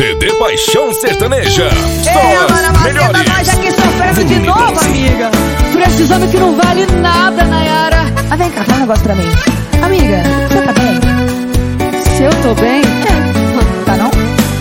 CD Paixão Sertaneja. Ei, Ana Maceta, nós aqui sofrendo de novo, amiga. Precisando que não vale nada, Nayara. Ah, vem cá, fala um negócio pra mim. Amiga, você tá bem? Se eu tô bem? Tá não?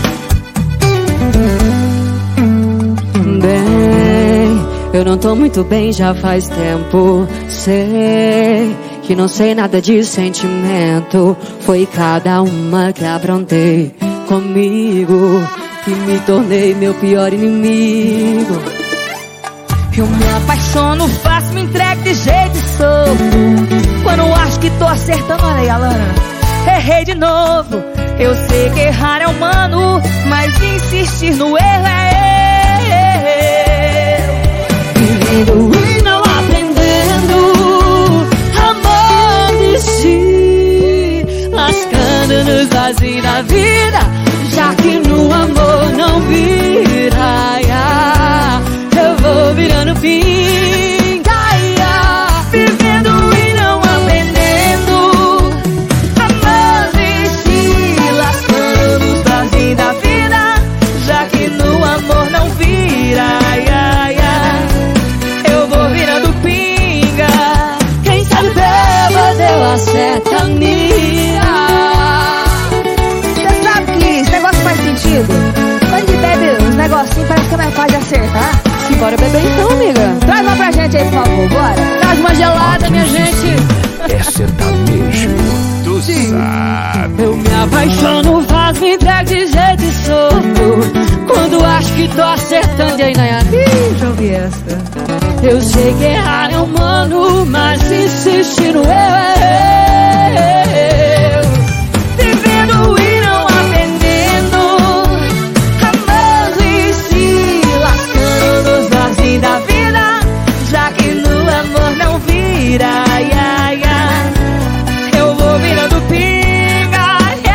Bem, eu não tô muito bem já faz tempo. Sei que não sei nada de sentimento. Foi cada uma que aprontei comigo, que me tornei meu pior inimigo. Eu me apaixono, faço, me entrego de jeito e sou. Quando acho que tô acertando, olha aí, Alana, errei de novo. Eu sei que errar é humano, mas insistir no erro é eu. Vivendo e não aprendendo, amando se lascando nos vazios da vida, já que no amor não vira. Eu vou virando pinga, vivendo e não aprendendo, amando e se lascando nos vazios da vida, já que no amor não vira. Eu vou virando pinga, quem sabe bêbado eu acerto a mira. Você sabe que esse negócio faz sentido? Quando a gente bebe uns negocinhos, parece que é mais fácil de acertar. Bora beber então, amiga. Traz uma pra gente aí, por favor, bora. Traz uma gelada, minha gente. É sertanejo, tu sabe. Eu me apaixono, faço, me entrego de jeito e solto. Quando acho que tô acertando, e aí, Nayara? Ih, já ouvi essa. Eu sei que errar é humano, mas insistir no eu é eu. Vivendo e não aprendendo, amando e se lascando nos vazios da vida, já que no amor não vira. Eu vou virando pinga,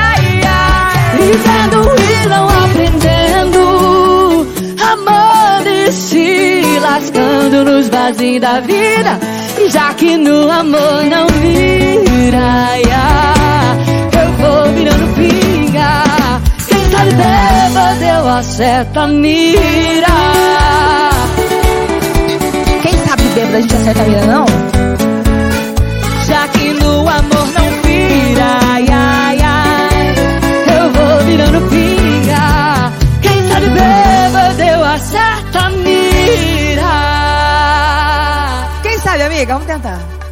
vivendo e não aprendendo, amando e se lascando nos vazios da vida, já que no amor não vira. Eu vou virando pinga, quem sabe bêbado eu acerto a mira. Quem sabe bêbado a gente acerta a mira, não? Já que no amor não vira. Eu vou virando pinga, quem sabe bêbado eu acerto a mira. Quem sabe, amiga? Vamos tentar.